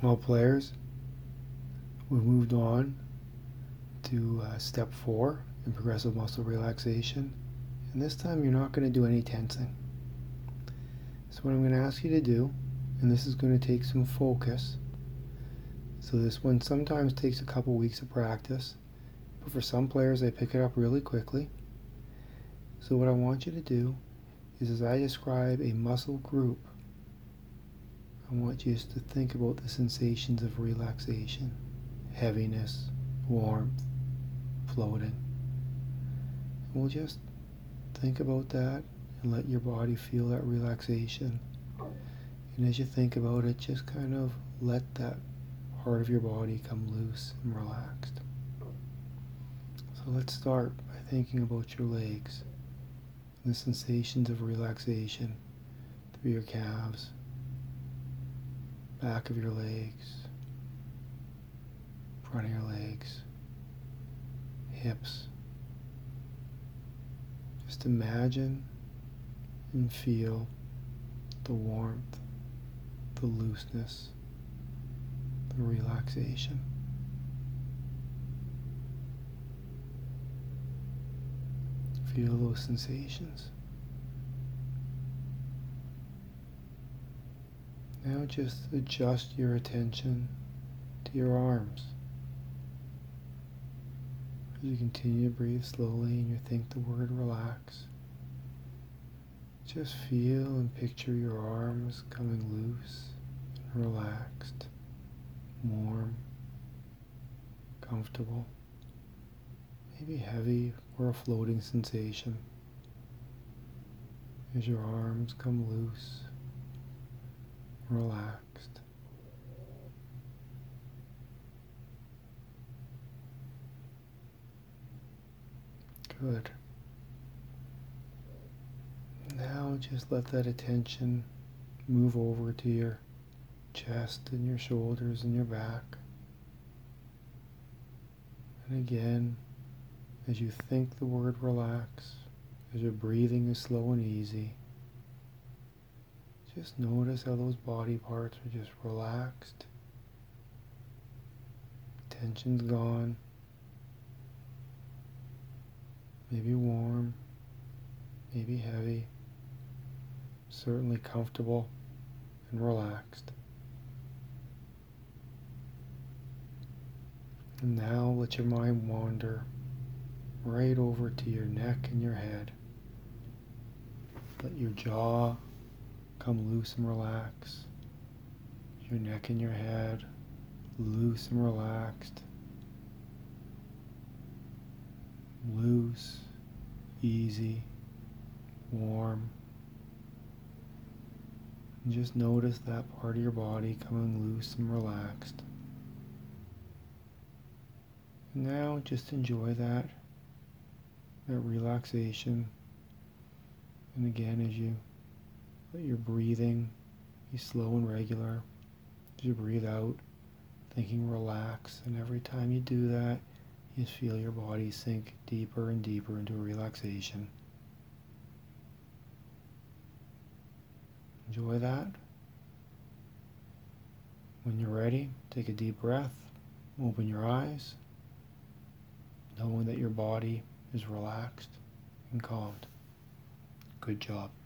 Well, players, we've moved on to step 4 in progressive muscle relaxation. And this time you're not going to do any tensing. So what I'm going to ask you to do, and this is going to take some focus. So this one sometimes takes a couple weeks of practice, but for some players they pick it up really quickly. So what I want you to do is, as I describe a muscle group, I want you to think about the sensations of relaxation, heaviness, warmth, floating. And we'll just think about that and let your body feel that relaxation. And as you think about it, just kind of let that part of your body come loose and relaxed. So let's start by thinking about your legs and the sensations of relaxation through your calves, back of your legs, front of your legs, hips. Just imagine and feel the warmth, the looseness, the relaxation. Feel those sensations. Now just adjust your attention to your arms. As you continue to breathe slowly and you think the word relax, just feel and picture your arms coming loose and relaxed, warm, comfortable, maybe heavy or a floating sensation as your arms come loose, relaxed. Good. Now just let that attention move over to your chest and your shoulders and your back. And again, as you think the word relax, as your breathing is slow and easy, just notice how those body parts are just relaxed. Tension's gone. Maybe warm, maybe heavy, certainly comfortable and relaxed. And now let your mind wander right over to your neck and your head. Let your jaw come loose and relax. Your neck and your head loose and relaxed. Loose, easy, warm. And just notice that part of your body coming loose and relaxed. And now just enjoy that relaxation. And again, as you let your breathing be slow and regular, as you breathe out, thinking relax, and every time you do that, you just feel your body sink deeper and deeper into relaxation. Enjoy that. When you're ready, take a deep breath, open your eyes, knowing that your body is relaxed and calmed. Good job.